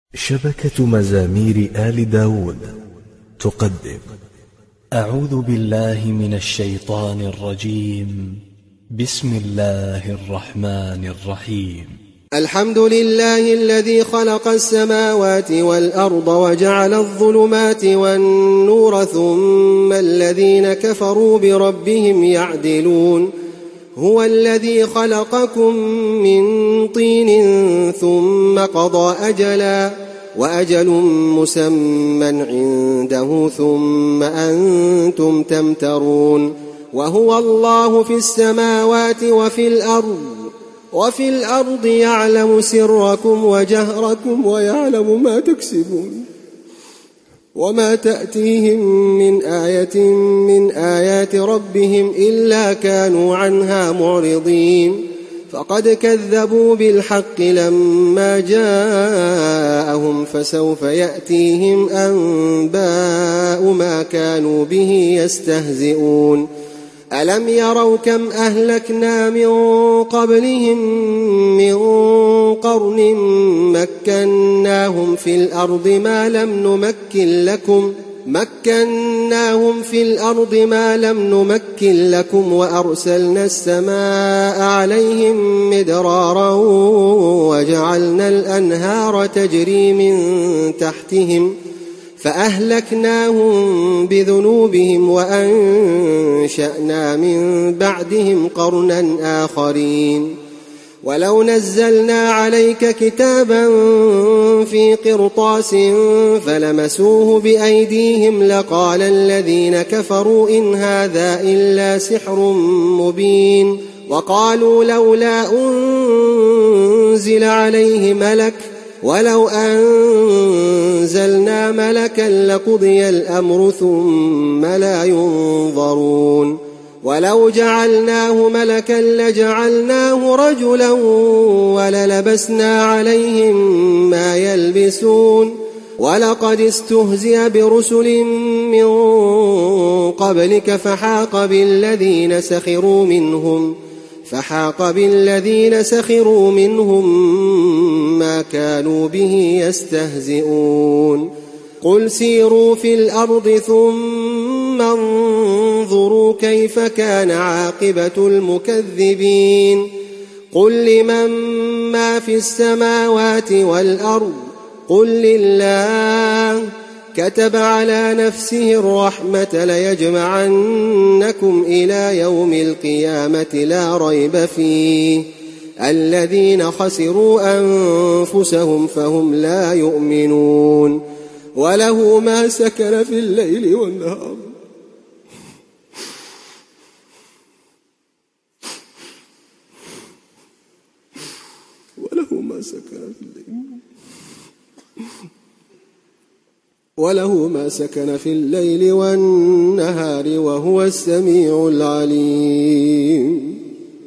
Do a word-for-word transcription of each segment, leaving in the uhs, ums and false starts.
شبكة مزامير آل داود تقدم أعوذ بالله من الشيطان الرجيم. بسم الله الرحمن الرحيم. الحمد لله الذي خلق السماوات والأرض وجعل الظلمات والنور ثم الذين كفروا بربهم يعدلون. هو الذي خلقكم من طين ثم قضى أجلا وأجل مسمى عنده ثم أنتم تمترون. وهو الله في السماوات وفي الأرض وفي الأرض يعلم سركم وجهركم ويعلم ما تكسبون. وما تأتيهم من آية من آيات ربهم إلا كانوا عنها معرضين. فقد كذبوا بالحق لما جاءهم فسوف يأتيهم أنباء ما كانوا به يستهزئون. ألم يروا كم أهلكنا من قبلهم من قرن مكناهم في الأرض ما لم نمكن لكم مكناهم في الأرض ما لم نمكن لكم وأرسلنا السماء عليهم مدرارا وجعلنا الأنهار تجري من تحتهم فأهلكناهم بذنوبهم وأنشأنا من بعدهم قرنا آخرين. ولو نزلنا عليك كتابا في قرطاس فلمسوه بأيديهم لقال الذين كفروا إن هذا إلا سحر مبين. وقالوا لولا أنزل عليه ملك ولو أنزلنا ملكا لقضي الأمر ثم لا ينظرون. ولو جعلناه ملكا لجعلناه رجلا وللبسنا عليهم ما يلبسون. ولقد استهزئ برسل من قبلك فحاق بالذين سخروا منهم فحاق بالذين سخروا منهم ما كانوا به يستهزئون. قل سيروا في الأرض ثم انظروا كيف كان عاقبة المكذبين. قل لمن ما في السماوات والأرض قل لله كتب على نفسه الرحمة ليجمعنكم إلى يوم القيامة لا ريب فيه. الذين خسروا أنفسهم فهم لا يؤمنون. وله ما سكن في الليل والنهار وله ما سكن في الليل وله ما سكن في الليل والنهار وهو السميع العليم.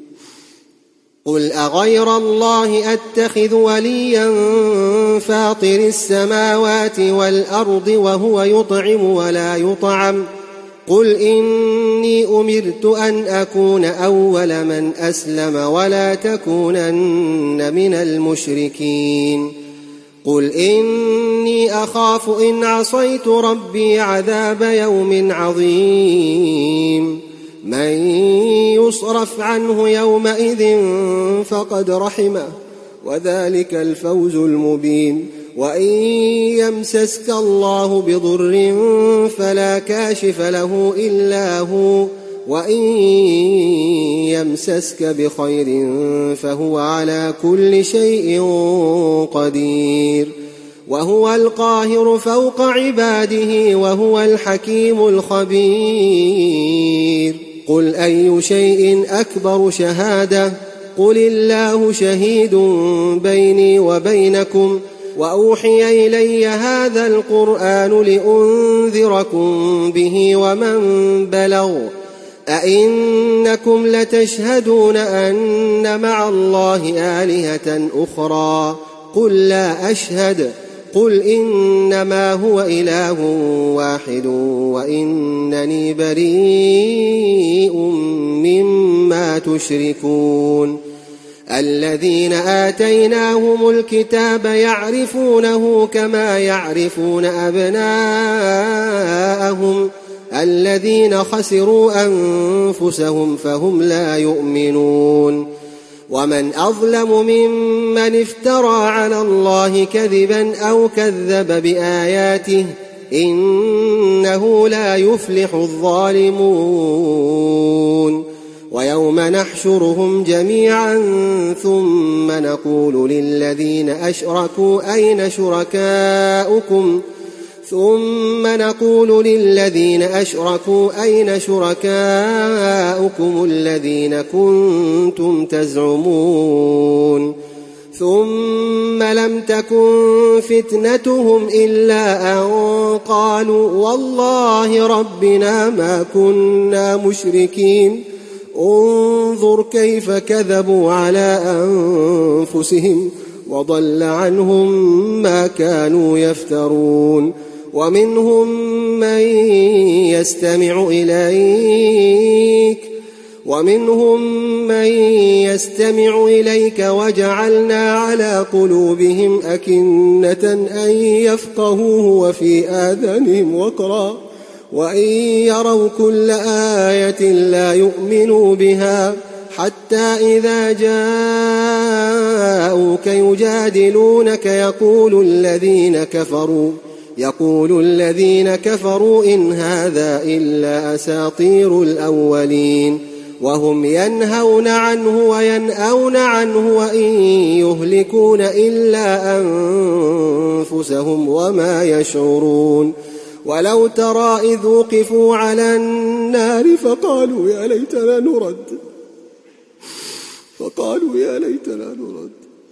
قل أغير الله أتخذ وليا فاطر السماوات والأرض وهو يطعم ولا يطعم. قل إني أمرت أن أكون أول من أسلم ولا تكونن من المشركين. قل إني أخاف إن عصيت ربي عذاب يوم عظيم. من يصرف عنه يومئذ فقد رحمه وذلك الفوز المبين. وإن يمسسك الله بضر فلا كاشف له إلا هو وإن يمسسك بخير فهو على كل شيء قدير. وهو القاهر فوق عباده وهو الحكيم الخبير. قل أي شيء أكبر شهادة قل الله شهيد بيني وبينكم وأوحي إلي هذا القرآن لأنذركم به ومن بلغ. أئنكم لتشهدون أن مع الله آلهة أخرى قل لا أشهد. قل إنما هو إله واحد وإنني بريء مما تشركون. الذين آتيناهم الكتاب يعرفونه كما يعرفون أبناءهم الذين خسروا أنفسهم فهم لا يؤمنون ومن أظلم ممن افترى على الله كذبا أو كذب بآياته إنه لا يفلح الظالمون ويوم نحشرهم جميعا ثم نقول للذين أشركوا أين شركاؤكم ثم نقول للذين أشركوا أين شركاؤكم الذين كنتم تزعمون ثم لم تكن فتنتهم إلا أن قالوا والله ربنا ما كنا مشركين انظر كيف كذبوا على أنفسهم وضل عنهم ما كانوا يفترون ومنهم من يستمع إليك ومنهم من يستمع إليك وجعلنا على قلوبهم أكنة أن يفقهوه وفي آذانهم وقرا وإن يروا كل آية لا يؤمنوا بها حتى إذا جاءوك يجادلونك يقول الذين كفروا يقول الذين كفروا إن هذا إلا أساطير الأولين وهم ينهون عنه وينأون عنه وإن يهلكون إلا أنفسهم وما يشعرون ولو ترى إذ وقفوا على النار فقالوا يا ليتنا نرد فقالوا يا ليتنا نرد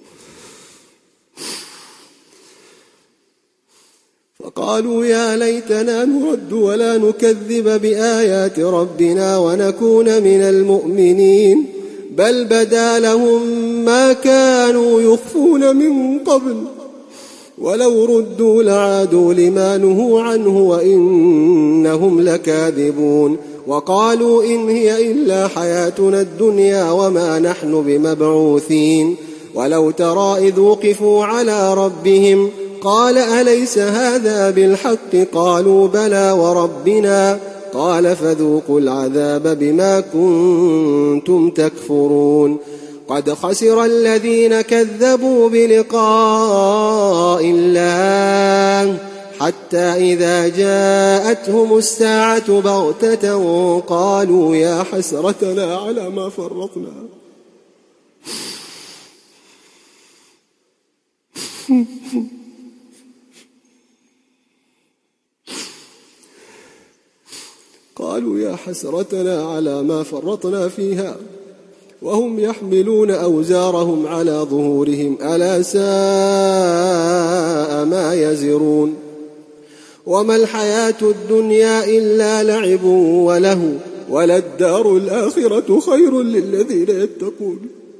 فقالوا يا ليتنا نرد ولا نكذب بآيات ربنا ونكون من المؤمنين بل بدا لهم ما كانوا يخفون من قبل ولو ردوا لعادوا لما نهوا عنه وإنهم لكاذبون وقالوا إن هي إلا حياتنا الدنيا وما نحن بمبعوثين ولو ترى إذ وقفوا على ربهم قال أليس هذا بالحق قالوا بلى وربنا قال فذوقوا العذاب بما كنتم تكفرون قد خسر الذين كذبوا بلقاء الله حتى إذا جاءتهم الساعة بغتة قالوا يا حسرتنا على ما فرطنا قالوا يا حسرتنا على ما فرطنا فيها وهم يحملون أوزارهم على ظهورهم ألا ساء ما يزرون وما الحياة الدنيا إلا لعب وله وللدار الآخرة خير للذين يتقون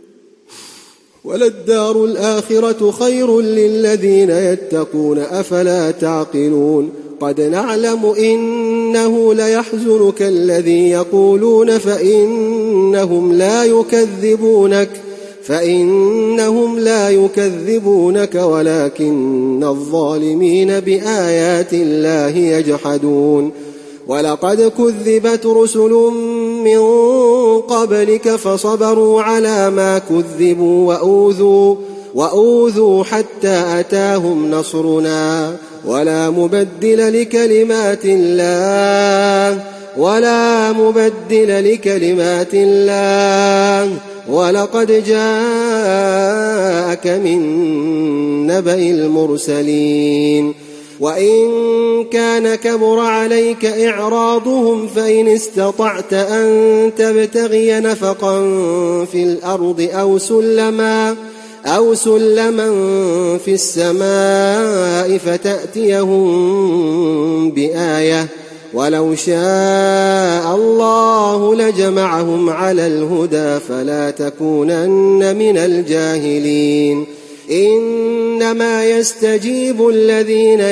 وللدار الآخرة خير للذين يتقون أفلا تعقلون قد نعلم إنه ليحزنك الذي يقولون فإنهم لا يكذبونك فإنهم لا يكذبونك ولكن الظالمين بآيات الله يجحدون ولقد كذبت رسل من قبلك فصبروا على ما كذبوا وأوذوا وأوذوا حتى أتاهم نصرنا ولا مبدل لكلمات الله ولا مبدل لكلمات الله ولقد جاءك من نبأ المرسلين وإن كان كبر عليك إعراضهم فإن استطعت أن تبتغي نفقا في الأرض أو سلما أو سلما في السماء فتأتيهم بآية ولو شاء الله لجمعهم على الهدى فلا تكونن من الجاهلين إنما يستجيب الذين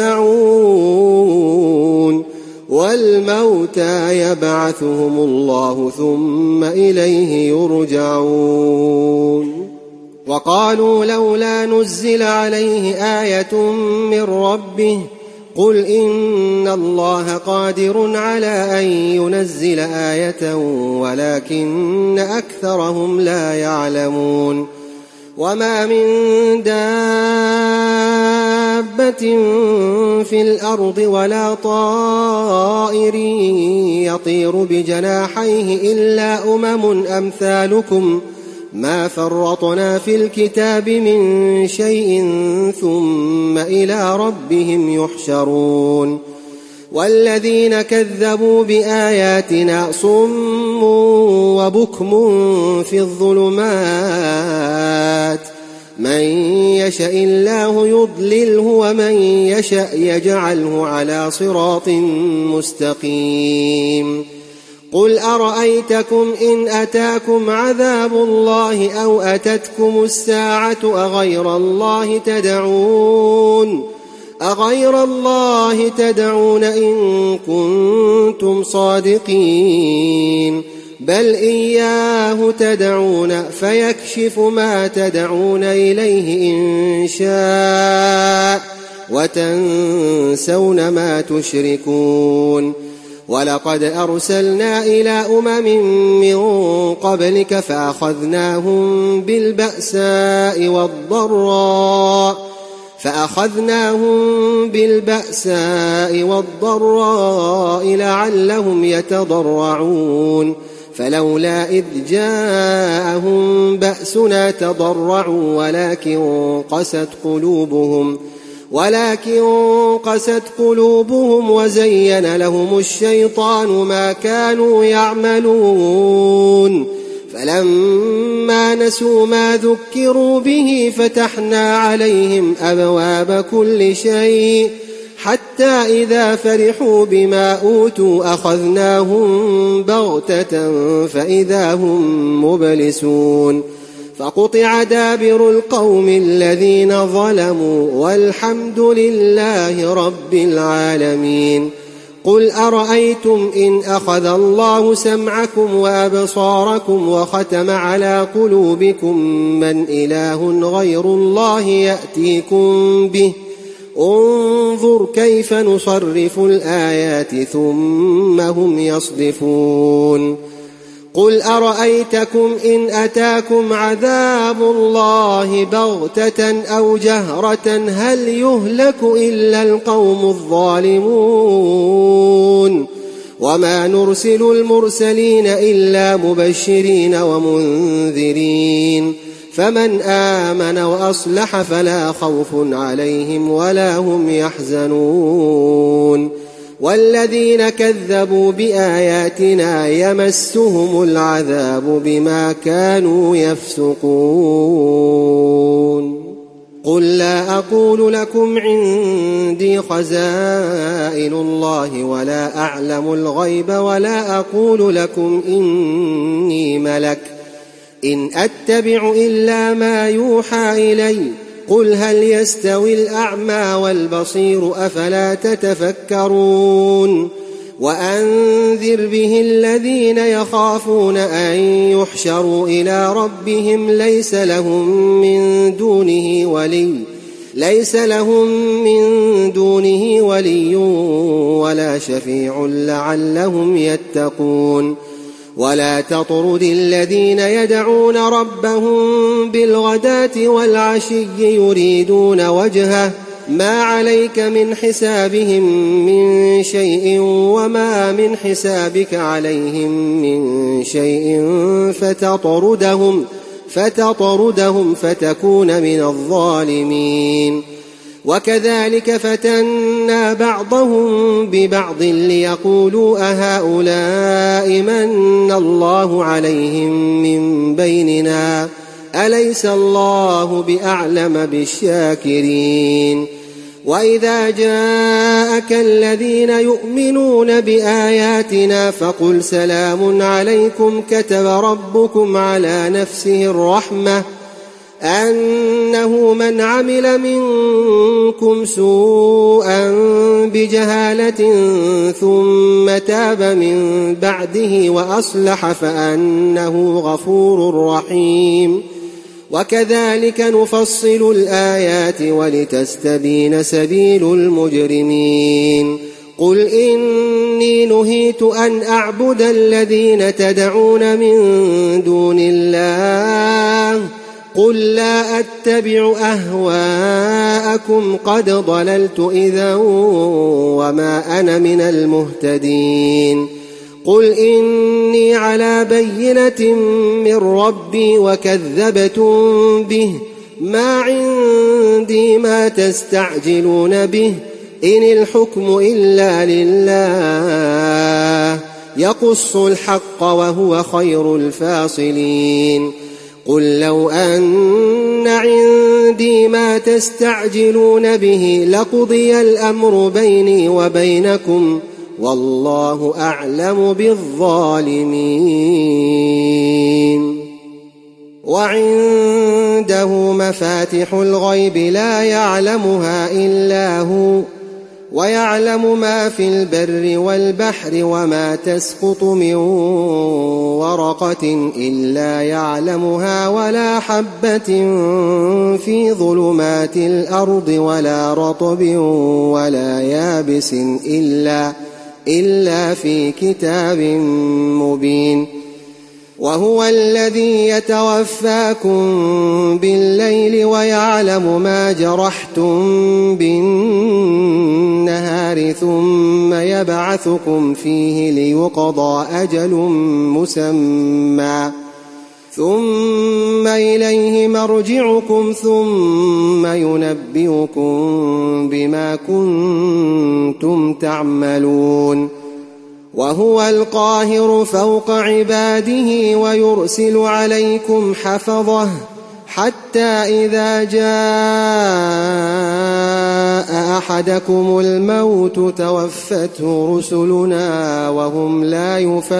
يسمعون والموتى يبعثهم الله ثم إليه يرجعون وقالوا لولا نزل عليه آية من ربه قل إن الله قادر على أن ينزل آية ولكن أكثرهم لا يعلمون وما من دابة في الأرض ولا طائر يطير بجناحيه إلا أمم أمثالكم ما فرطنا في الكتاب من شيء ثم إلى ربهم يحشرون والذين كذبوا بآياتنا صم وبكم في الظلمات من يشاء الله يضلله ومن يشاء يجعله على صراط مستقيم قل أرأيتكم إن أتاكم عذاب الله أو أتتكم الساعة أغير الله تدعون أغير الله تدعون إن كنتم صادقين بل إياه تدعون فيكشف ما تدعون إليه إن شاء وتنسون ما تشركون ولقد أرسلنا إلى أمم من قبلك فأخذناهم بالبأساء والضراء فأخذناهم بالبأساء والضراء لعلهم يتضرعون فلولا إذ جاءهم بأسنا تضرعوا ولكن قست قلوبهم ولكن قست قلوبهم وزين لهم الشيطان ما كانوا يعملون فلما نسوا ما ذكروا به فتحنا عليهم أبواب كل شيء حتى إذا فرحوا بما أوتوا أخذناهم بغتة فإذا هم مبلسون فقطع دابر القوم الذين ظلموا والحمد لله رب العالمين قل أرأيتم إن أخذ الله سمعكم وأبصاركم وختم على قلوبكم من إله غير الله يأتيكم به انظر كيف نصرف الآيات ثم هم يصدفون قل أرأيتكم إن أتاكم عذاب الله بغتة أو جهرة هل يهلك إلا القوم الظالمون وما نرسل المرسلين إلا مبشرين ومنذرين فمن آمن وأصلح فلا خوف عليهم ولا هم يحزنون والذين كذبوا بآياتنا يمسهم العذاب بما كانوا يفسقون قل لا أقول لكم عندي خزائن الله ولا أعلم الغيب ولا أقول لكم إني ملك إن أتبع إلا ما يوحى إلي قل هل يستوي الأعمى والبصير أفلا تتفكرون وأنذر به الذين يخافون أن يحشروا إلى ربهم ليس لهم من دونه ولي ليس لهم من دونه ولي ولا شفيع لعلهم يتقون ولا تطرد الذين يدعون ربهم بالغداة والعشي يريدون وجهه ما عليك من حسابهم من شيء وما من حسابك عليهم من شيء فتطردهم فتطردهم فتكون من الظالمين وكذلك فتنا بعضهم ببعض ليقولوا أهؤلاء من الله عليهم من بيننا أليس الله بأعلم بالشاكرين وإذا جاءك الذين يؤمنون بآياتنا فقل سلام عليكم كتب ربكم على نفسه الرحمة أنه من عمل منكم سوءا بجهالة ثم تاب من بعده وأصلح فأنه غفور رحيم وكذلك نفصل الآيات ولتستبين سبيل المجرمين. قل إني نهيت أن أعبد الذين تدعون من دون الله قل لا أتبع أهواءكم قد ضللت إذا وما أنا من المهتدين. قل إني على بينة من ربي وكذبتم به ما عندي ما تستعجلون به إن الحكم إلا لله يقص الحق وهو خير الفاصلين. قل لو أن عندي ما تستعجلون به لقضي الأمر بيني وبينكم والله أعلم بالظالمين. وعنده مفاتح الغيب لا يعلمها إلا هو ويعلم ما في البر والبحر وما تسقط من ورقة إلا يعلمها ولا حبة في ظلمات الأرض ولا رطب ولا يابس إلا, إلا في كتاب مبين. وهو الذي يتوفاكم بالليل ويعلم ما جرحتم بالنهار ثم يبعثكم فيه ليقضى أجل مسمى ثم إليه مرجعكم ثم ينبئكم بما كنتم تعملون. وهو القاهر فوق عباده ويرسل عليكم حفظه حتى إذا جاء أحدكم الموت توفته رسلنا وهم لا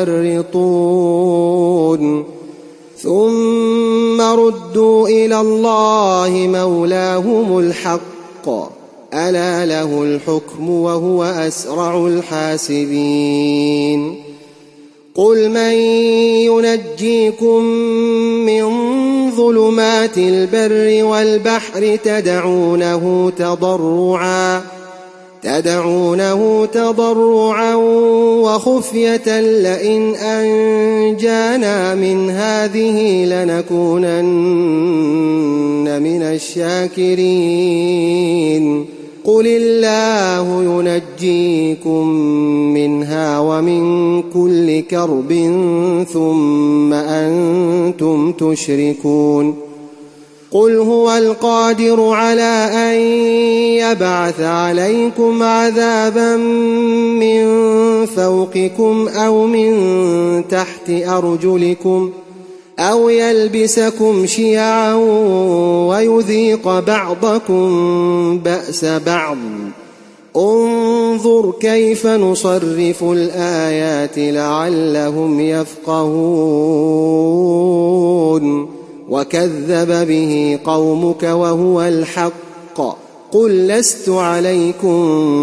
يفرطون ثم ردوا إلى الله مولاهم الحق ألا له الحكم وهو أسرع الحاسبين. قل من ينجيكم من ظلمات البر والبحر تدعونه تضرعا تدعونه تضرعا وخفية لئن أنجانا من هذه لنكونن من الشاكرين. قل الله ينجيكم منها ومن كل كرب ثم أنتم تشركون. قل هو القادر على أن يبعث عليكم عذابا من فوقكم أو من تحت أرجلكم أو يلبسكم شيعا ويذيق بعضكم بأس بعض انظر كيف نصرف الآيات لعلهم يفقهون. وكذب به قومك وهو الحق قل لست عليكم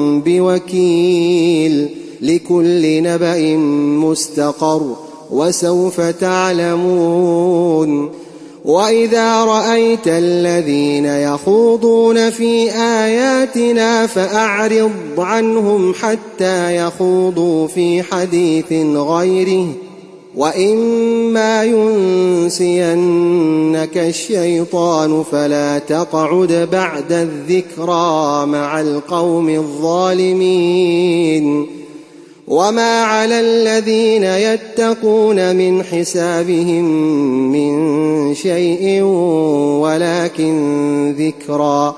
بوكيل لكل نبأ مستقر وسوف تعلمون. وإذا رأيت الذين يخوضون في آياتنا فأعرض عنهم حتى يخوضوا في حديث غيره وإما ينسينك الشيطان فلا تقعد بعد الذكرى مع القوم الظالمين. وما على الذين يتقون من حسابهم من شيء ولكن ذكرى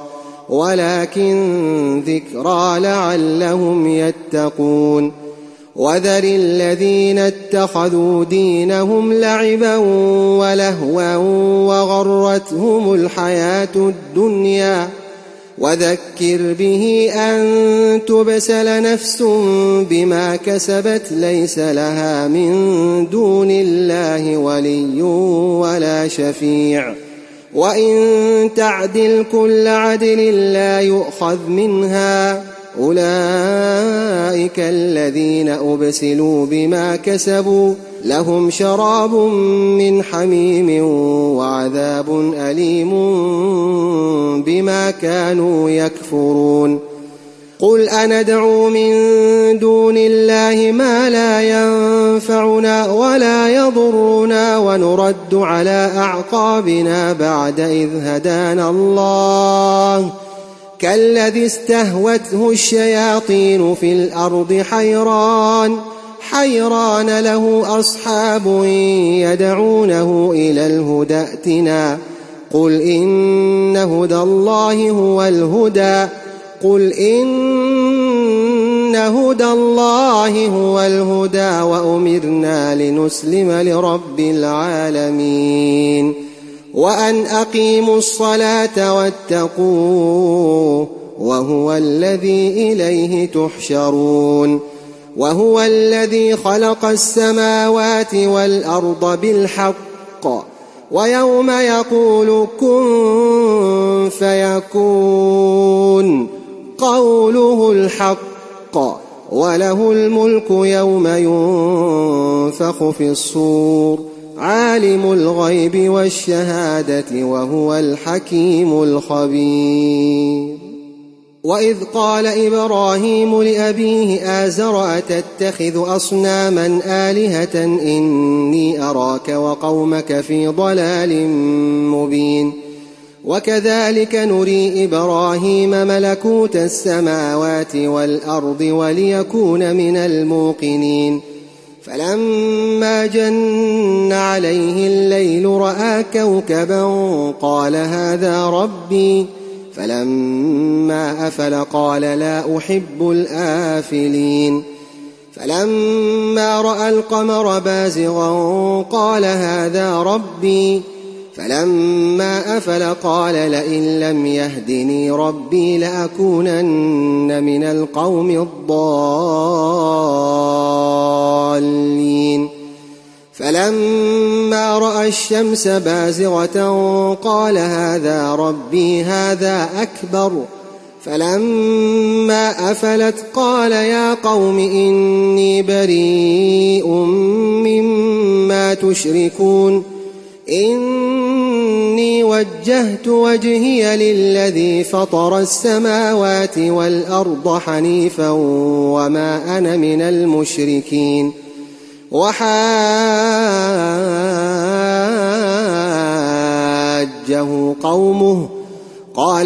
ولكن ذكرى لعلهم يتقون. وذر الذين اتخذوا دينهم لعبا ولهوا وغرتهم الحياة الدنيا وذكر به أن تبسل نفس بما كسبت ليس لها من دون الله ولي ولا شفيع وإن تعدل كل عدل لا يؤخذ منها أولئك الذين أبسلوا بما كسبوا لهم شراب من حميم وعذاب أليم بما كانوا يكفرون قل أندعو من دون الله ما لا ينفعنا ولا يضرنا ونرد على أعقابنا بعد إذ هدانا الله كالذي استهوته الشياطين في الأرض حيران حيران له أصحاب يدعونه إلى الهدى ائتنا قل إن هدى الله هو الهدى قل إن هدى الله هو الهدى وأمرنا لنسلم لرب العالمين وأن أقيموا الصلاة واتقوه وهو الذي إليه تحشرون وهو الذي خلق السماوات والأرض بالحق ويوم يقول كن فيكون قوله الحق وله الملك يوم ينفخ في الصور عالم الغيب والشهادة وهو الحكيم الخبير وإذ قال إبراهيم لأبيه آزر أتتخذ أصناما آلهة إني أراك وقومك في ضلال مبين وكذلك نري إبراهيم ملكوت السماوات والأرض وليكون من الموقنين فلما جن عليه الليل رأى كوكبا قال هذا ربي فلما أفل قال لا أحب الآفلين فلما رأى القمر بازغا قال هذا ربي فلما أفل قال لئن لم يهدني ربي لأكونن من القوم الضالين فلما رأى الشمس بازغة قال هذا ربي هذا أكبر فلما أفلت قال يا قوم إني بريء مما تشركون إني وجهت وجهي للذي فطر السماوات والأرض حنيفا وما أنا من المشركين وحاجه قومه قال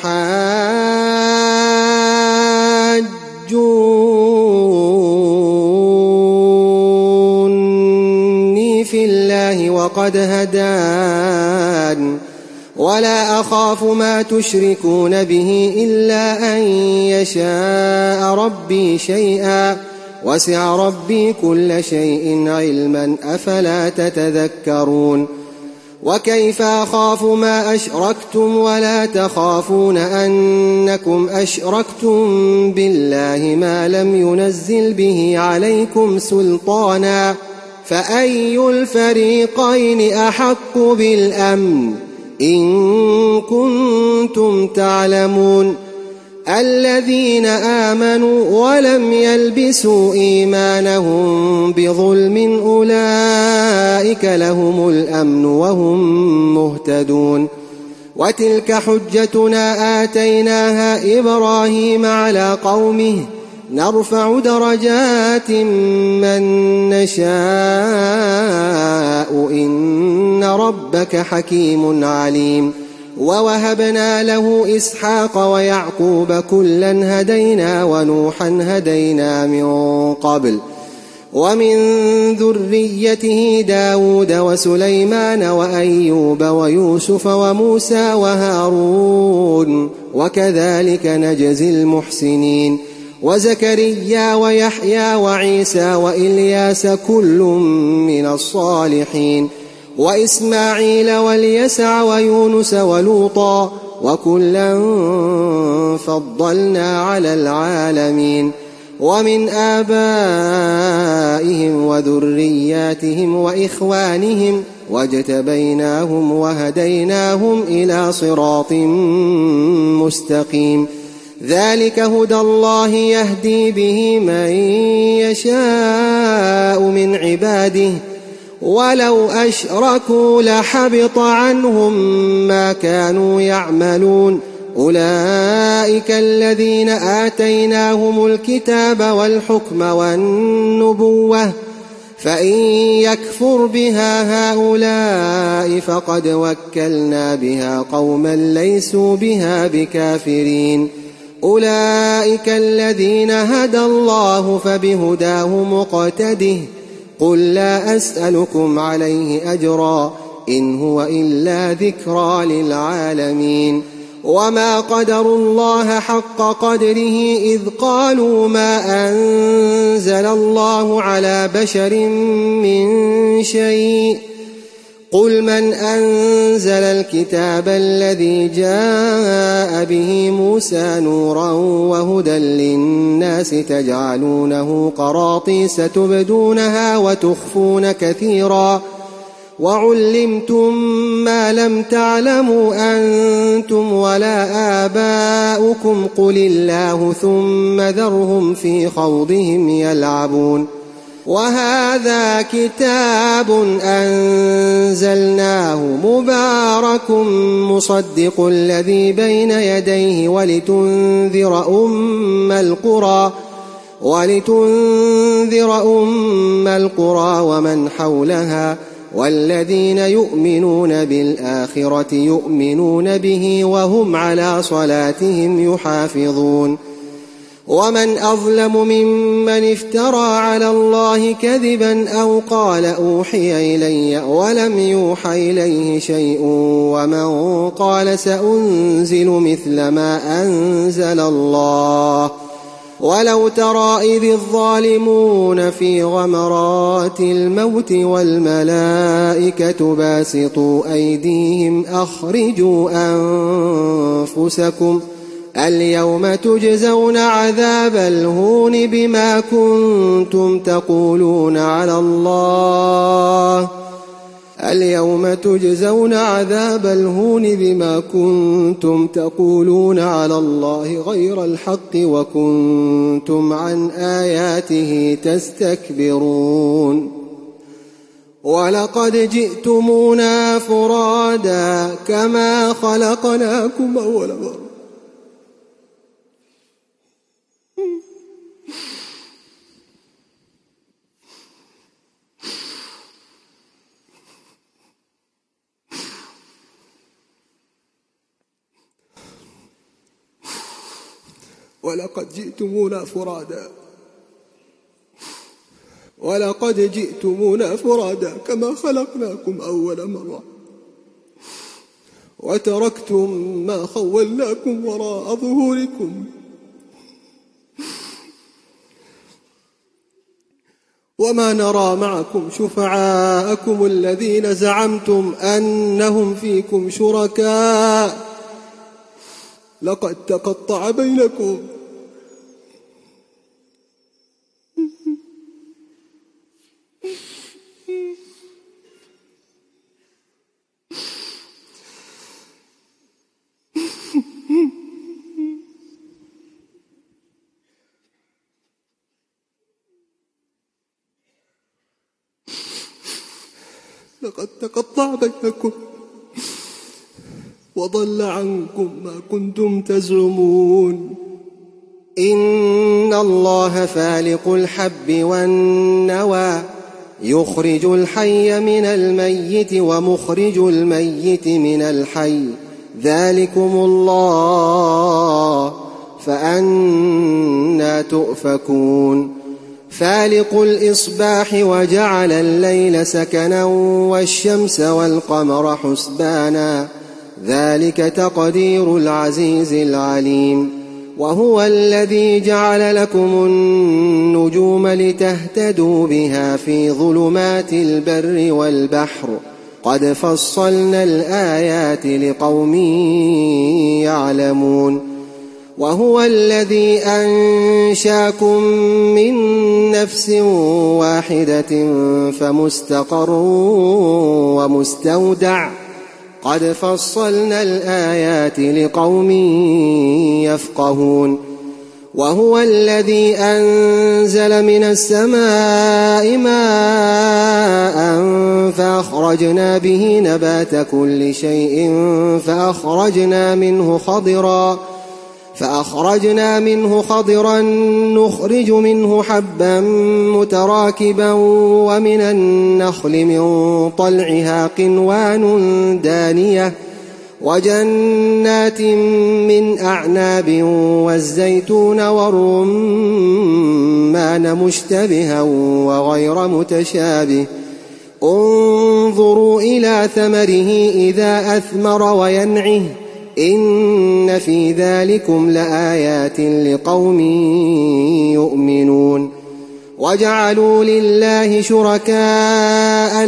أتحاجوني في الله وقد هدان ولا أخاف ما تشركون به إلا أن يشاء ربي شيئا وسع ربي كل شيء علما أفلا تتذكرون وكيف أخاف ما أشركتم ولا تخافون أنكم أشركتم بالله ما لم ينزل به عليكم سلطانا فأي الفريقين أحق بالأمن إن كنتم تعلمون الذين آمنوا ولم يلبسوا إيمانهم بظلم أولئك لهم الأمن وهم مهتدون وتلك حجتنا آتيناها إبراهيم على قومه نرفع درجات من نشاء إن ربك حكيم عليم ووهبنا له إسحاق ويعقوب كلا هدينا ونوحا هدينا من قبل ومن ذريته داود وسليمان وأيوب ويوسف وموسى وهارون وكذلك نجزي المحسنين وزكريا ويحيى وعيسى وإلياس كل من الصالحين وإسماعيل واليسع ويونس ولوطا وكلا فضلنا على العالمين ومن آبائهم وذرياتهم وإخوانهم واجتبيناهم وهديناهم إلى صراط مستقيم ذلك هدى الله يهدي به من يشاء من عباده ولو أشركوا لحبط عنهم ما كانوا يعملون أولئك الذين آتيناهم الكتاب والحكم والنبوة فإن يكفر بها هؤلاء فقد وكلنا بها قوما ليسوا بها بكافرين أولئك الذين هدى الله فبهداه مقتده قل لا أسألكم عليه أجرا إن هو إلا ذكرى للعالمين وما قدروا الله حق قدره إذ قالوا ما أنزل الله على بشر من شيء قل من أنزل الكتاب الذي جاء به موسى نورا وهدى للناس تجعلونه قراطيس تبدونها وتخفون كثيرا وعلمتم ما لم تعلموا أنتم ولا آباؤكم قل الله ثم ذرهم في خوضهم يلعبون وهذا كتاب أنزلناه مبارك مصدق الذي بين يديه ولتنذر أم القرى ولتنذر أم القرى ومن حولها والذين يؤمنون بالآخرة يؤمنون به وهم على صلاتهم يحافظون ومن أظلم ممن افترى على الله كذبا أو قال أوحي إلي ولم يوحى إليه شيء ومن قال سأنزل مثل ما أنزل الله ولو ترى إذ الظالمون في غمرات الموت والملائكة باسطوا أيديهم أخرجوا أنفسكم اليوم تجزون عذاب الهون بما كنتم تقولون على الله اليوم تجزون عذاب الهون بما كنتم تقولون على الله غير الحق وكنتم عن آياته تستكبرون ولقد جئتمونا فرادا كما خلقناكم أول مرة ولقد جئتمونا فرادا ولقد جئتمونا فرادا كما خلقناكم أول مرة وتركتم ما خولناكم وراء ظهوركم وما نرى معكم شفعاءكم الذين زعمتم أنهم فيكم شركاء لقد تقطع بينكم لقد تقطع بينكم وضل عنكم ما كنتم تزعمون إن الله فالق الحب والنوى يخرج الحي من الميت ومخرج الميت من الحي ذلكم الله فأنى تؤفكون فالق الإصباح وجعل الليل سكنا والشمس والقمر حسبانا ذلك تقدير العزيز العليم وهو الذي جعل لكم النجوم لتهتدوا بها في ظلمات البر والبحر قد فصلنا الآيات لقوم يعلمون وهو الذي أنشاكم من نفس واحدة فمستقر ومستودع قد فصلنا الآيات لقوم يفقهون وهو الذي أنزل من السماء ماء فأخرجنا به نبات كل شيء فأخرجنا منه خضرا فأخرجنا منه خضرا نخرج منه حبا متراكبا ومن النخل من طلعها قنوان دانية وجنات من أعناب والزيتون والرمان مشتبها وغير متشابه انظروا إلى ثمره إذا أثمر وينعه إن في ذلكم لآيات لقوم يؤمنون وجعلوا لله شركاء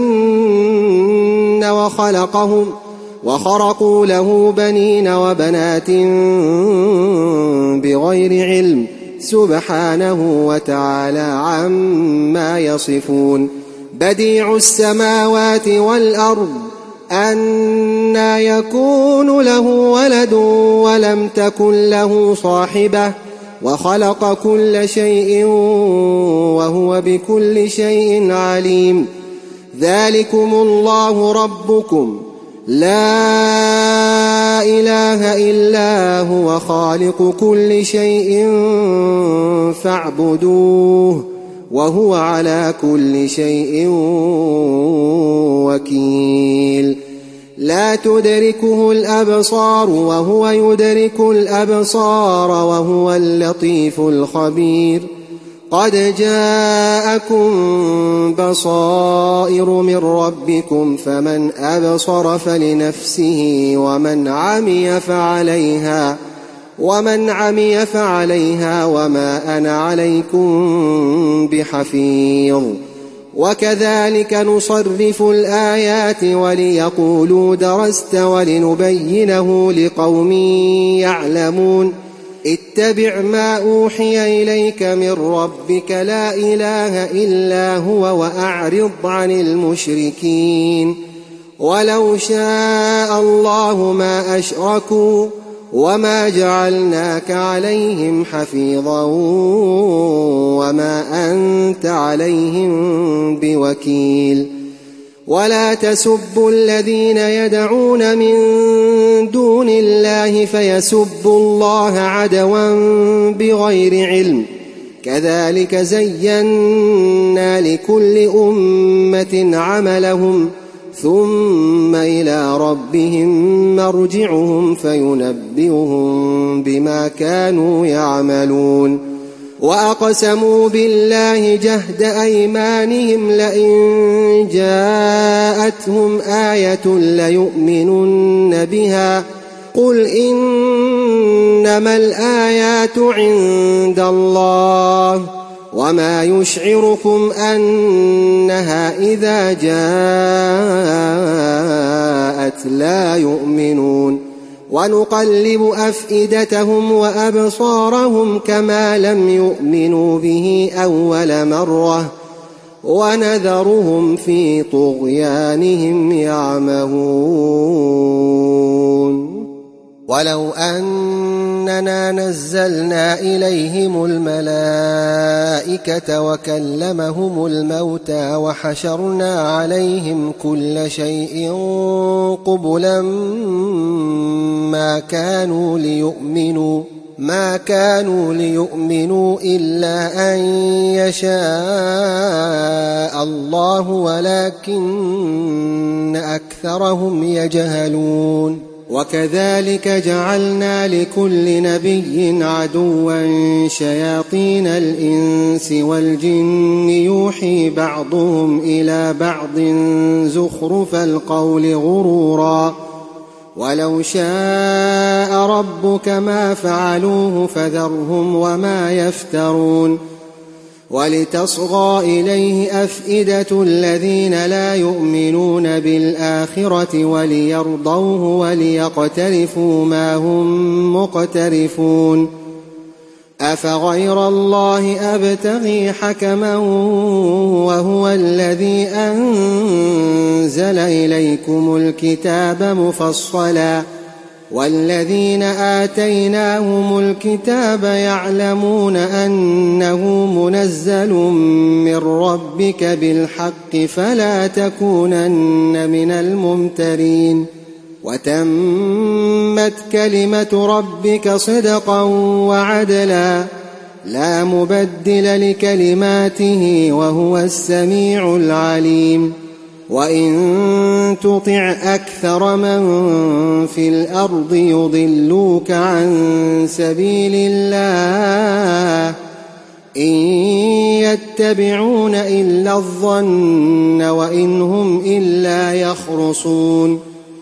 الجن وخلقهم وخرقوا له بنين وبنات بغير علم سبحانه وتعالى عما يصفون بديع السماوات والأرض أنى يكون له ولد ولم تكن له صاحبة وخلق كل شيء وهو بكل شيء عليم ذلكم الله ربكم لا إله إلا هو خالق كل شيء فاعبدوه وهو على كل شيء وكيل لا تدركه الأبصار وهو يدرك الأبصار وهو اللطيف الخبير قد جاءكم بصائر من ربكم فمن أبصر فلنفسه ومن عمي فعليها ومن عمي فعليها وما أنا عليكم بحفيظ وكذلك نصرف الآيات وليقولوا درست ولنبينه لقوم يعلمون اتبع ما أوحي إليك من ربك لا إله إلا هو وأعرض عن المشركين ولو شاء الله ما أشركوا وما جعلناك عليهم حفيظا وما أنت عليهم بوكيل ولا تسبوا الذين يدعون من دون الله فيسبوا الله عدوا بغير علم كذلك زينا لكل أمة عملهم ثم إلى ربهم مرجعهم فينبئهم بما كانوا يعملون وأقسموا بالله جهد أيمانهم لئن جاءتهم آية ليؤمنن بها قل إنما الآيات عند الله وما يشعركم أنها إذا جاءت لا يؤمنون ونقلب أفئدتهم وأبصارهم كما لم يؤمنوا به أول مرة ونذرهم في طغيانهم يعمهون ولو أننا نزلنا إليهم الملائكة وكلمهم الموتى وحشرنا عليهم كل شيء قبلا ما كانوا ليؤمنوا ما كانوا ليؤمنوا إلا أن يشاء الله ولكن أكثرهم يجهلون وكذلك جعلنا لكل نبي عدوا شياطين الإنس والجن يوحي بعضهم إلى بعض زخرف القول غرورا ولو شاء ربك ما فعلوه فذرهم وما يفترون ولتصغى إليه أفئدة الذين لا يؤمنون بالآخرة وليرضوه وليقترفوا ما هم مقترفون أفغير الله أبتغي حكما وهو الذي أنزل إليكم الكتاب مفصلا والذين آتيناهم الكتاب يعلمون أنه منزل من ربك بالحق فلا تكونن من الممترين وتمت كلمة ربك صدقا وعدلا لا مبدل لكلماته وهو السميع العليم وإن تطع أكثر من في الأرض يضلوك عن سبيل الله إن يتبعون إلا الظن وإن هم إلا يخرصون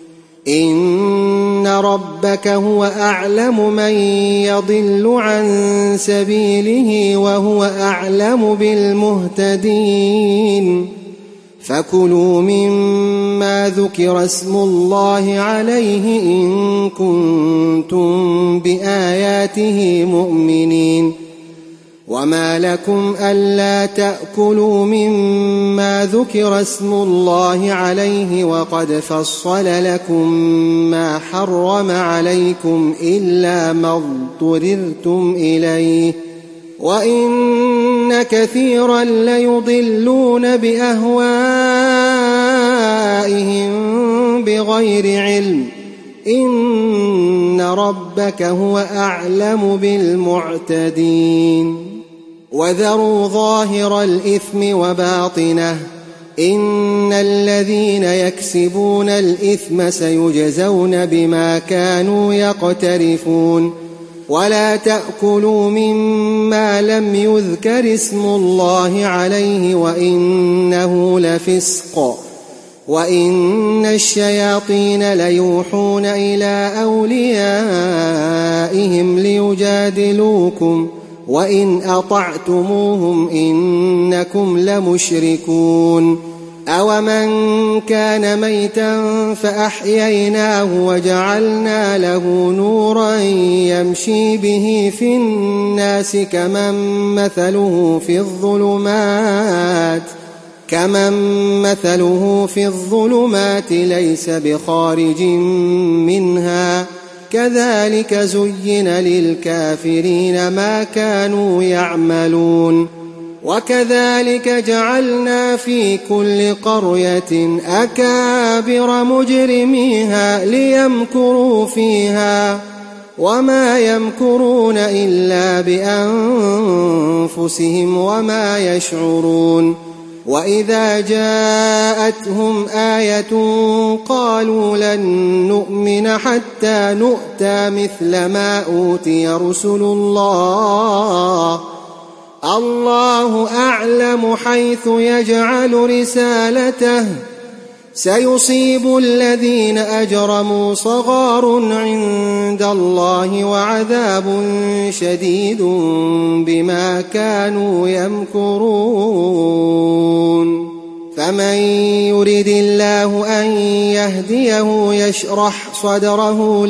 إن ربك هو أعلم من يضل عن سبيله وهو أعلم بالمهتدين فكلوا مما ذكر اسم الله عليه إن كنتم بآياته مؤمنين وما لكم ألا تأكلوا مما ذكر اسم الله عليه وقد فصل لكم ما حرم عليكم إلا ما اضطررتم إليه وإن كثيرا ليضلون بأهوائهم بغير علم إن ربك هو أعلم بالمعتدين وذروا ظاهر الإثم وباطنه إن الذين يكسبون الإثم سيجزون بما كانوا يقترفون ولا تأكلوا مما لم يذكر اسم الله عليه وإنه لفسق وإن الشياطين ليوحون إلى أوليائهم ليجادلوكم وإن أطعتموهم إنكم لمشركون أومن كان ميتا فأحييناه وجعلنا له نورا يمشي به في الناس كمن مثله في الظلمات كمن مثله في الظلمات ليس بخارج منها كذلك زين للكافرين ما كانوا يعملون وكذلك جعلنا في كل قرية أكابر مجرميها ليمكروا فيها وما يمكرون إلا بأنفسهم وما يشعرون وإذا جاءتهم آية قالوا لن نؤمن حتى نؤتى مثل ما أوتي رسل الله الله أعلم حيث يجعل رسالته سيصيب الذين أجرموا صغار عند الله وعذاب شديد بما كانوا يمكرون فمن يرد الله أن يهديه يشرح صدره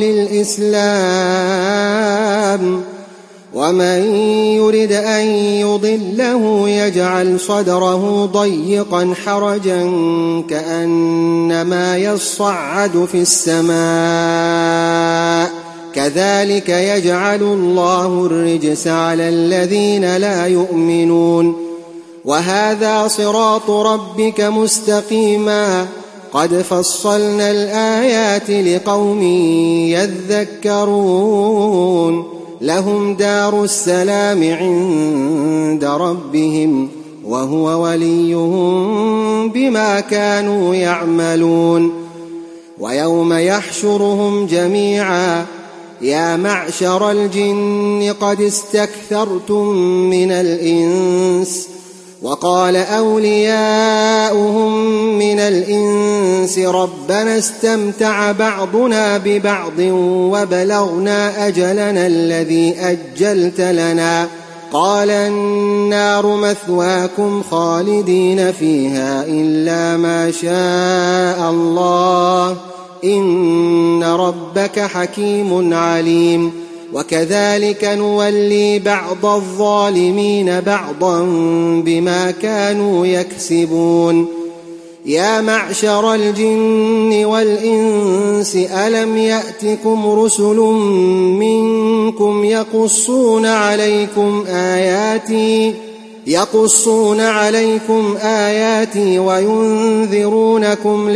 للإسلام ومن يرد أن يضله يجعل صدره ضيقا حرجا كأنما يصعد في السماء كذلك يجعل الله الرجس على الذين لا يؤمنون وهذا صراط ربك مستقيما قد فصلنا الآيات لقوم يذكرون لهم دار السلام عند ربهم وهو وليهم بما كانوا يعملون ويوم يحشرهم جميعا يا معشر الجن قد استكثرتم من الإنس وقال أولياؤهم من الإنس ربنا استمتع بعضنا ببعض وبلغنا أجلنا الذي أجلت لنا قال النار مثواكم خالدين فيها إلا ما شاء الله إن ربك حكيم عليم وكذلك نولي بعض الظالمين بعضا بما كانوا يكسبون يا معشر الجن والإنس ألم يأتكم رسل منكم يقصون عليكم آياتي يقصون عليكم آياتي وينذرونكم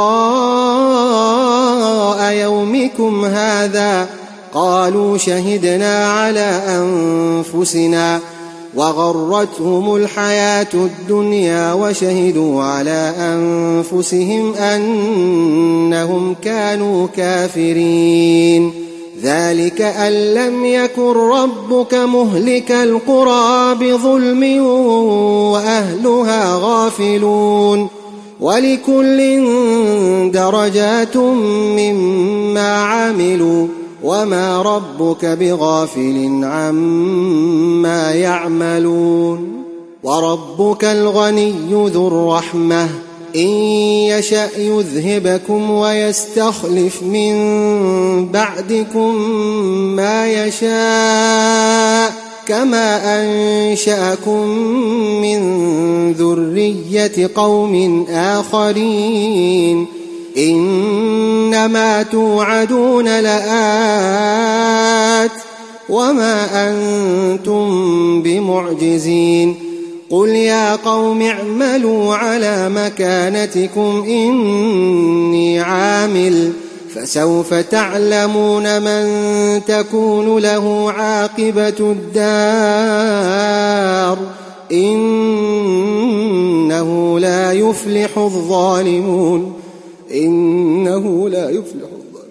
لقاء يومكم هذا قالوا شهدنا على أنفسنا وغرتهم الحياة الدنيا وشهدوا على أنفسهم أنهم كانوا كافرين ذلك أن لم يكن ربك مهلك القرى بظلم وأهلها غافلون ولكل درجات مما عملوا وما ربك بغافل عما يعملون وربك الغني ذو الرحمة إن يشأ يذهبكم ويستخلف من بعدكم ما يشاء كما أنشأكم من ذرية قوم آخرين إنما توعدون لآت وما أنتم بمعجزين قل يا قوم اعملوا على مكانتكم إني عامل فسوف تعلمون من تكون له عاقبة الدار إنه لا يفلح الظالمون إنه لا يفلح الظالمون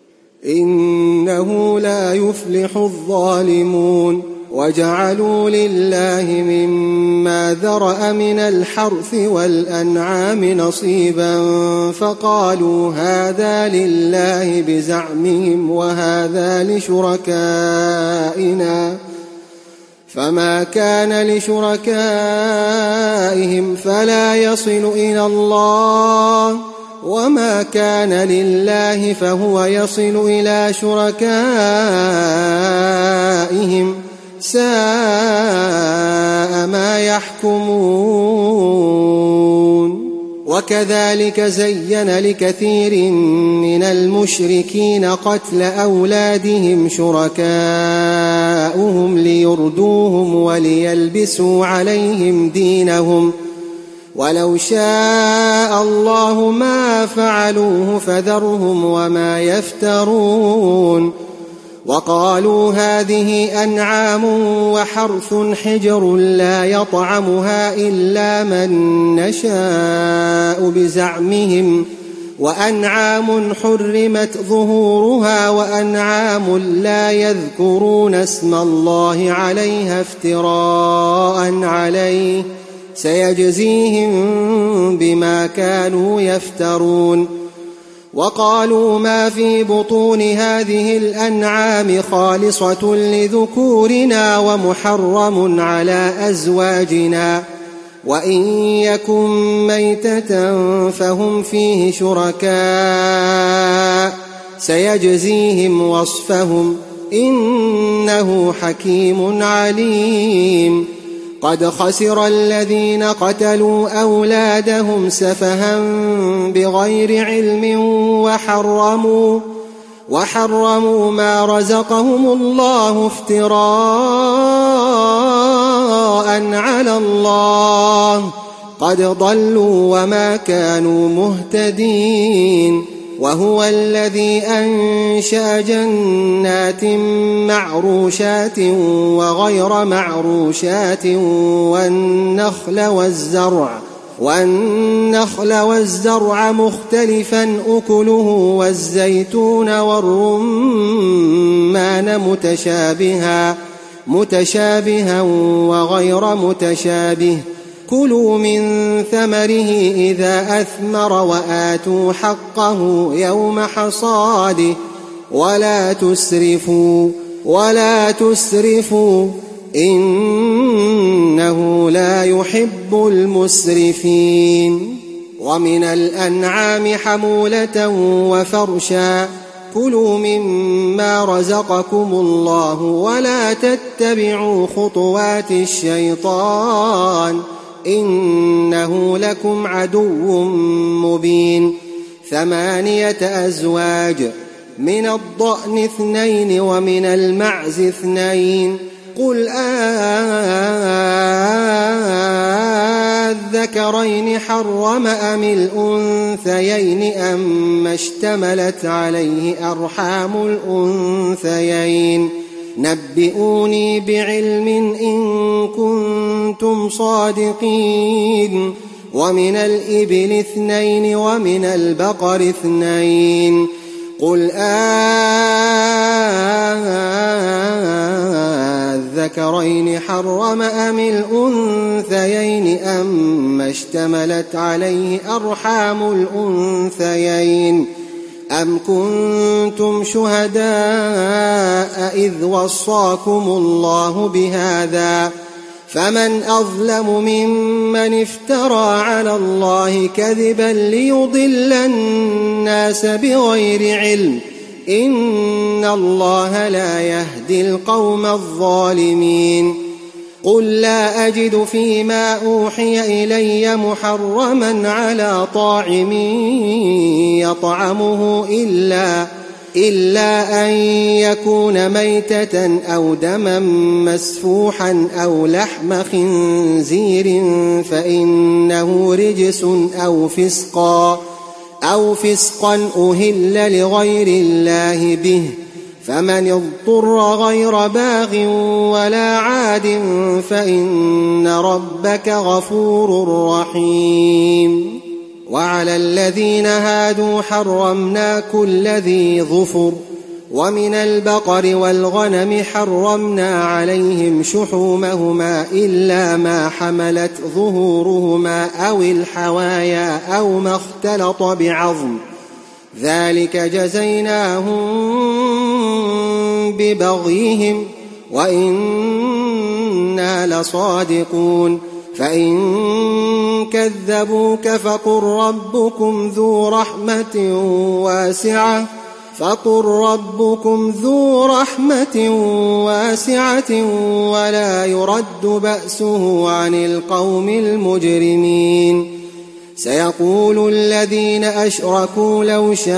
إنه لا يفلح الظالمون وجعلوا لله مما ذرأ من الحرث والأنعام نصيبا فقالوا هذا لله بزعمهم وهذا لشركائنا فما كان لشركائهم فلا يصل إلى الله وما كان لله فهو يصل إلى شركائهم ساء ما يحكمون وكذلك زين لكثير من المشركين قتل أولادهم شركاؤهم ليردوهم وليلبسوا عليهم دينهم ولو شاء الله ما فعلوه فذرهم وما يفترون وقالوا هذه أنعام وحرث حجر لا يطعمها إلا من نشاء بزعمهم وأنعام حرمت ظهورها وأنعام لا يذكرون اسم الله عليها افتراء عليه سيجزيهم بما كانوا يفترون وقالوا ما في بطون هذه الأنعام خالصة لذكورنا ومحرم على أزواجنا وإن يكن ميتة فهم فيه شركاء سيجزيهم وصفهم إنه حكيم عليم قد خسر الذين قتلوا أولادهم سفها بغير علم وحرموا وحرموا ما رزقهم الله افتراء على الله قد ضلوا وما كانوا مهتدين وهو الذي أنشأ جنات معروشات وغير معروشات والنخل والزرع والنخل والزرع مختلفا أكله والزيتون والرمان متشابها متشابها وغير متشابه كلوا من ثمره إذا أثمر وآتوا حقه يوم حصاده ولا تسرفوا ولا تسرفوا إنه لا يحب المسرفين ومن الأنعام حمولة وفرشا كلوا مما رزقكم الله ولا تتبعوا خطوات الشيطان إنه لكم عدو مبين. ثمانية أزواج، من الضأن اثنين ومن المعز اثنين، قل أذكرين حرم أم الأنثيين أما اشتملت عليه أرحام الأنثيين نبئوني بعلم إن كنتم صادقين. ومن الإبل اثنين ومن البقر اثنين، قل أذكرين حرم أم الأنثيين أما اشتملت عليه أرحام الأنثيين أم كنتم شهداء إذ وصاكم الله بهذا فمن أظلم ممن افترى على الله كذبا ليضل الناس بغير علم إن الله لا يهدي القوم الظالمين. قل لا أجد فيما أوحي إلي محرما على طاعم يطعمه إلا إلا أن يكون ميتة أو دما مسفوحا أو لحم خنزير فإنه رجس أو فسقا أو فسقا أهل لغير الله به فمن اضطر غير باغ ولا عاد فإن ربك غفور رحيم. وعلى الذين هادوا حرمنا كل ذي ظفر ومن البقر والغنم حرمنا عليهم شحومهما إلا ما حملت ظهورهما أو الحوايا أو ما اختلط بعظم ذلك جزيناهم ببغيهم وإنا لصادقون. فإن كذبوك فقل ربكم ذو رحمة واسعة فقل ربكم ذو رحمة واسعة ولا يرد بأسه عن القوم المجرمين. سيقول الذين أشركوا لو شاء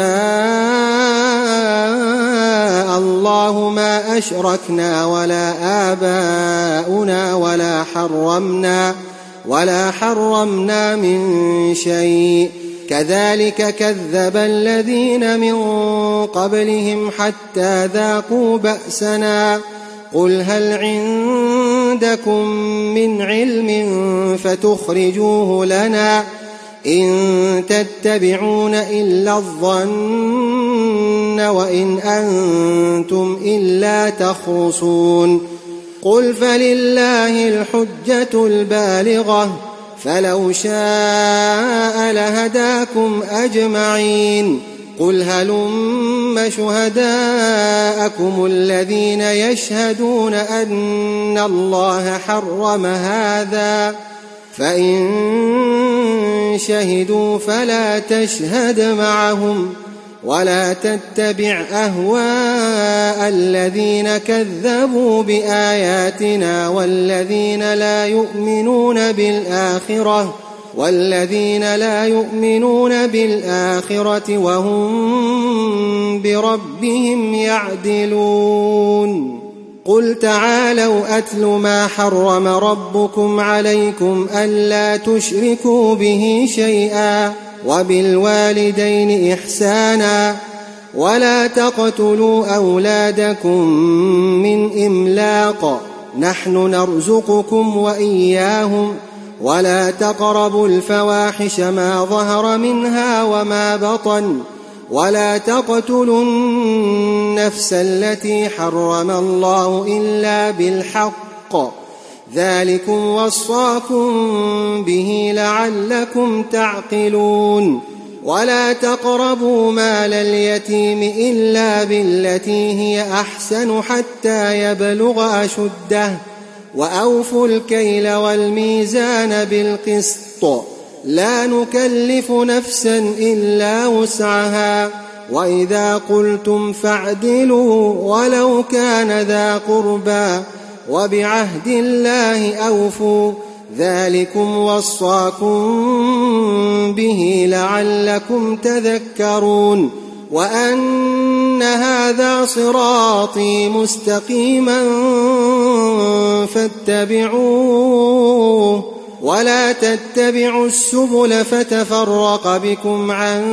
الله ما أشركنا ولا آباؤنا ولا حرمنا ولا حرمنا من شيء كذلك كذب الذين من قبلهم حتى ذاقوا بأسنا. قل هل عندكم من علم فتخرجوه لنا إن تتبعون إلا الظن وإن أنتم إلا تخرصون. قل فلله الحجة البالغة فلو شاء لهداكم أجمعين. قل هلم شهداءكم الذين يشهدون أن الله حرم هذا فإن شهدوا فلا تشهد معهم ولا تتبع أهواء الذين كذبوا بآياتنا والذين لا يؤمنون بالآخرة والذين لا يؤمنون بالآخرة وهم بربهم يعدلون. قل تعالوا أتل ما حرم ربكم عليكم ألا تشركوا به شيئا وبالوالدين إحسانا ولا تقتلوا أولادكم من إملاق نحن نرزقكم وإياهم ولا تقربوا الفواحش ما ظهر منها وما بطن ولا تقتلوا النفس التي حرم الله إلا بالحق ذلكم وصاكم به لعلكم تعقلون. ولا تقربوا مال اليتيم إلا بالتي هي أحسن حتى يبلغ أشده وأوفوا الكيل والميزان بالقسط لا نكلف نفسا إلا وسعها وإذا قلتم فاعدلوا ولو كان ذا قربى وبعهد الله أوفوا ذلكم وصاكم به لعلكم تذكرون وأن هذا صراطي مستقيما فاتبعوه ولا تتبعوا السبل فتفرق بكم عن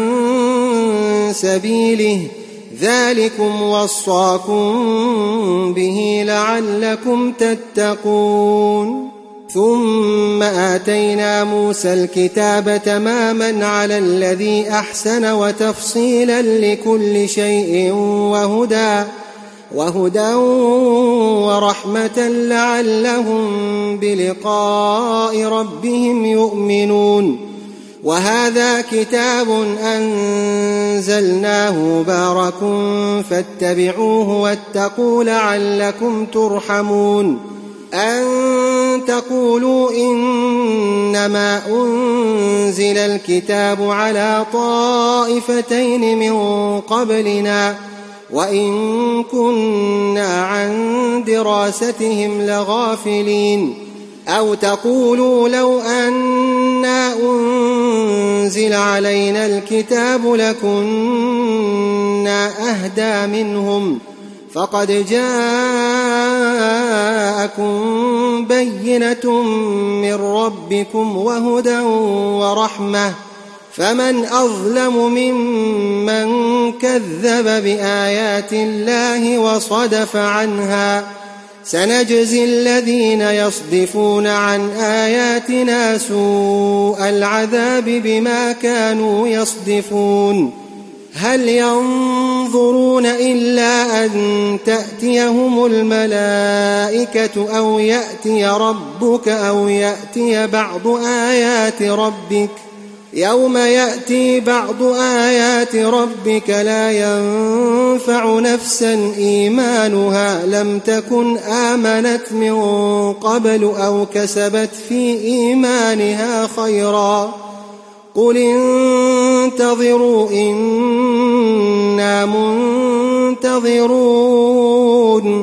سبيله ذلكم وصاكم به لعلكم تتقون ثم آتينا موسى الكتاب تماما على الذي أحسن وتفصيلا لكل شيء وهدى وهدى ورحمة لعلهم بلقاء ربهم يؤمنون وهذا كتاب أنزلناه مبارك فاتبعوه واتقوا لعلكم ترحمون أن تقولوا إنما أنزل الكتاب على طائفتين من قبلنا وإن كنا عن دراستهم لغافلين أو تقولوا لو أنا أنزل علينا الكتاب لكنا أهدى منهم فقد جاءكم بينة من ربكم وهدى ورحمة فمن أظلم ممن كذب بآيات الله وصدف عنها سنجزي الذين يصدفون عن آياتنا سوء العذاب بما كانوا يصدفون هل ينظرون إلا أن تأتيهم الملائكة أو يأتي ربك أو يأتي بعض آيات ربك يوم يأتي بعض آيات ربك لا ينفع نفسا إيمانها لم تكن آمنت من قبل أو كسبت في إيمانها خيرا قل انتظروا إنا منتظرون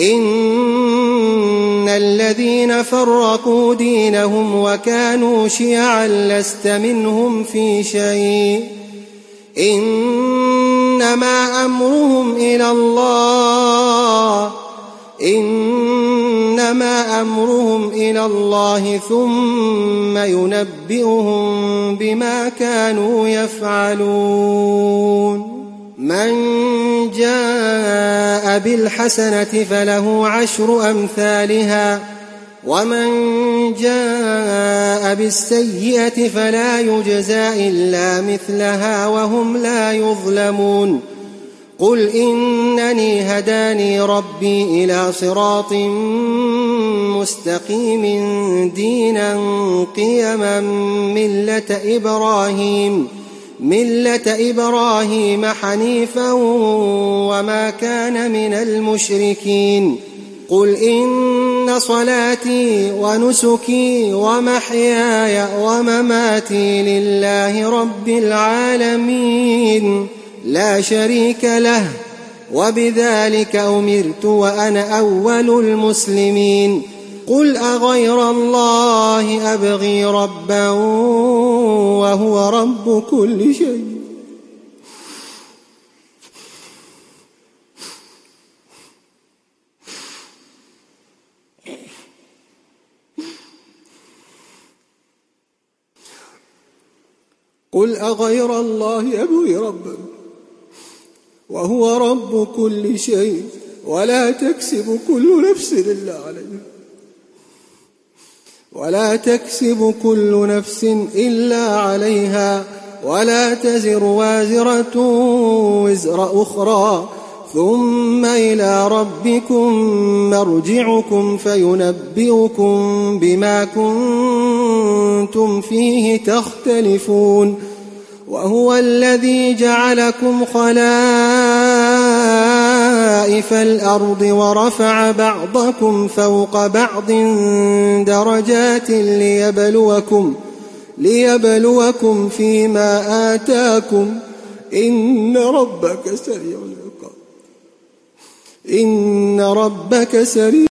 إن الذين فرقوا دينهم وكانوا شيعا لست منهم في شيء إنما أمرهم إلى الله إنما أمرهم إلى الله ثم ينبئهم بما كانوا يفعلون من جاء بالحسنة فله عشر أمثالها ومن جاء بالسيئة فلا يجزى إلا مثلها وهم لا يظلمون قل إنني هداني ربي إلى صراط مستقيم دينا قيما ملة إبراهيم ملة إبراهيم حنيفا وما كان من المشركين قل إن صلاتي ونسكي ومحياي ومماتي لله رب العالمين لا شريك له وبذلك أمرت وأنا أول المسلمين قل أغير الله أبغي ربا وهو رب كل شيء قل أغير الله أبغي ربا وهو رب كل شيء ولا تكسب كل نفس إلا عليها ولا تكسب كل نفس إلا عليها ولا تزر وازرة وزر أخرى ثم إلى ربكم مرجعكم فينبئكم بما كنتم فيه تختلفون وهو الذي جعلكم خلائف الأرض ورفع بعضكم فوق بعض درجات ليبلوكم ليبلوكم فيما آتاكم إن ربك سريع العقاب إن ربك سريع